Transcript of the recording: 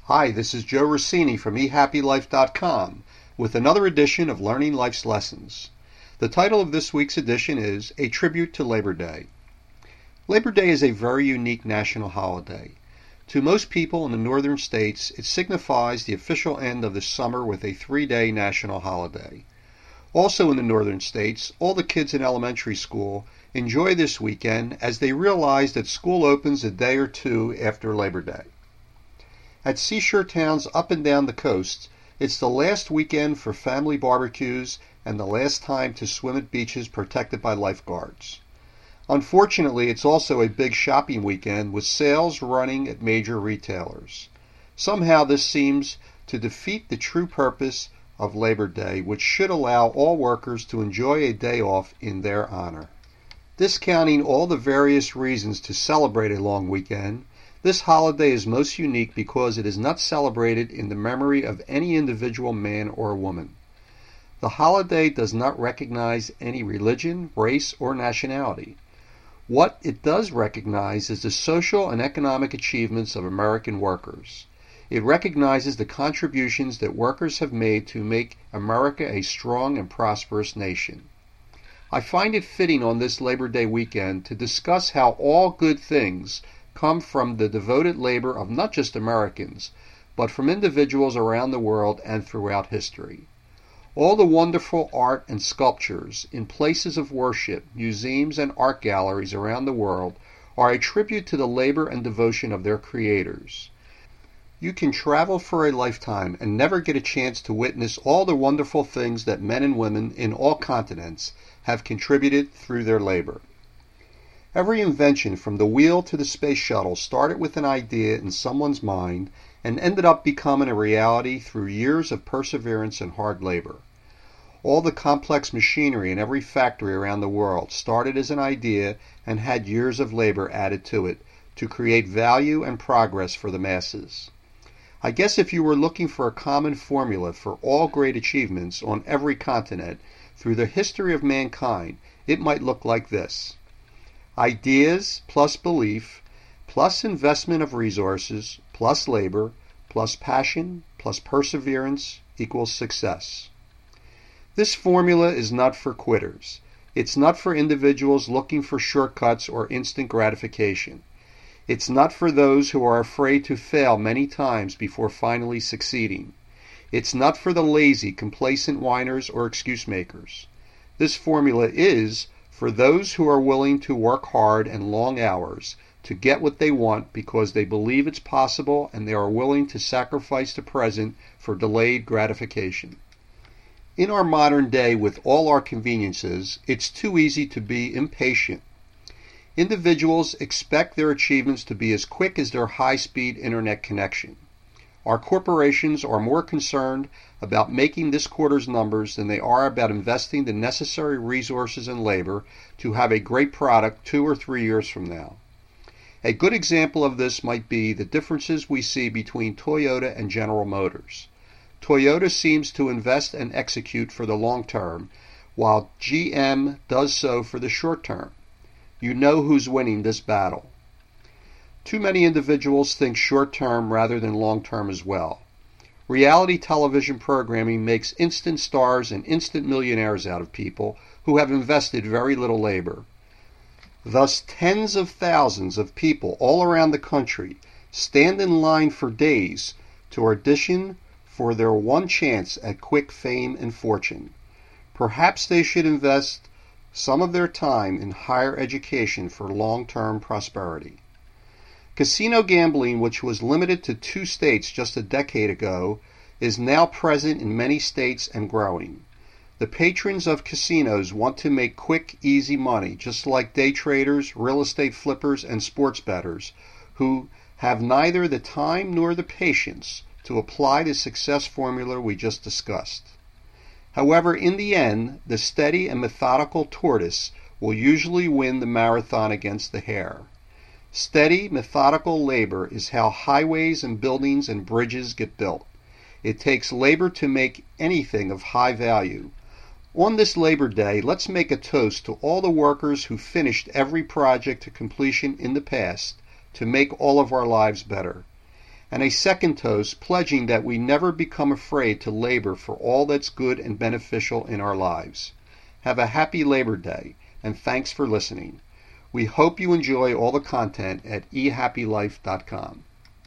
Hi, this is Joe Rossini from ehappylife.com with another edition of Learning Life's Lessons. The title of this week's edition is A Tribute to Labor Day. Labor Day is a very unique national holiday. To most people in the northern states, it signifies the official end of the summer with a 3-day national holiday. Also in the northern states, all the kids in elementary school enjoy this weekend as they realize that school opens a day or two after Labor Day. At seashore towns up and down the coast, it's the last weekend for family barbecues and the last time to swim at beaches protected by lifeguards. Unfortunately, it's also a big shopping weekend with sales running at major retailers. Somehow this seems to defeat the true purpose of Labor Day, which should allow all workers to enjoy a day off in their honor. Discounting all the various reasons to celebrate a long weekend, this holiday is most unique because it is not celebrated in the memory of any individual man or woman. The holiday does not recognize any religion, race, or nationality. What it does recognize is the social and economic achievements of American workers. It recognizes the contributions that workers have made to make America a strong and prosperous nation. I find it fitting on this Labor Day weekend to discuss how all good things come from the devoted labor of not just Americans, but from individuals around the world and throughout history. All the wonderful art and sculptures in places of worship, museums, and art galleries around the world are a tribute to the labor and devotion of their creators. You can travel for a lifetime and never get a chance to witness all the wonderful things that men and women in all continents have contributed through their labor. Every invention from the wheel to the space shuttle started with an idea in someone's mind and ended up becoming a reality through years of perseverance and hard labor. All the complex machinery in every factory around the world started as an idea and had years of labor added to it to create value and progress for the masses. I guess if you were looking for a common formula for all great achievements on every continent through the history of mankind, it might look like this. Ideas plus belief, plus investment of resources, plus labor, plus passion, plus perseverance equals success. This formula is not for quitters. It's not for individuals looking for shortcuts or instant gratification. It's not for those who are afraid to fail many times before finally succeeding. It's not for the lazy, complacent whiners or excuse makers. This formula is for those who are willing to work hard and long hours to get what they want because they believe it's possible and they are willing to sacrifice the present for delayed gratification. In our modern day, with all our conveniences, it's too easy to be impatient. Individuals expect their achievements to be as quick as their high-speed internet connection. Our corporations are more concerned about making this quarter's numbers than they are about investing the necessary resources and labor to have a great product 2 or 3 years from now. A good example of this might be the differences we see between Toyota and General Motors. Toyota seems to invest and execute for the long term, while GM does so for the short term. You know who's winning this battle. Too many individuals think short-term rather than long-term as well. Reality television programming makes instant stars and instant millionaires out of people who have invested very little labor. Thus, tens of thousands of people all around the country stand in line for days to audition for their one chance at quick fame and fortune. Perhaps they should invest some of their time in higher education for long-term prosperity. Casino gambling, which was limited to 2 states just a decade ago, is now present in many states and growing. The patrons of casinos want to make quick, easy money, just like day traders, real estate flippers, and sports bettors, who have neither the time nor the patience to apply the success formula we just discussed. However, in the end, the steady and methodical tortoise will usually win the marathon against the hare. Steady, methodical labor is how highways and buildings and bridges get built. It takes labor to make anything of high value. On this Labor Day, let's make a toast to all the workers who finished every project to completion in the past to make all of our lives better. and a second toast pledging that we never become afraid to labor for all that's good and beneficial in our lives. Have a happy Labor Day, and thanks for listening. We hope you enjoy all the content at ehappylife.com.